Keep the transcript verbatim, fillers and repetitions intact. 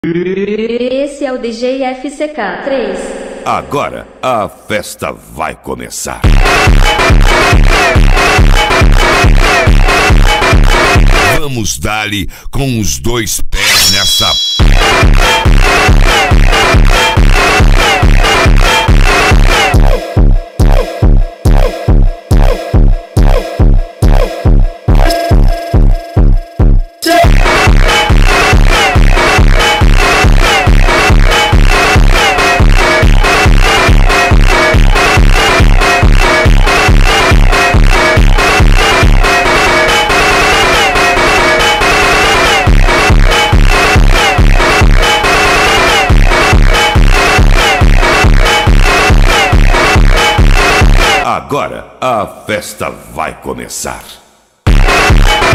Esse é o D J F C K três. Agora a festa vai começar. Vamos dar-lhe com os dois pés nessa. Agora a festa vai começar.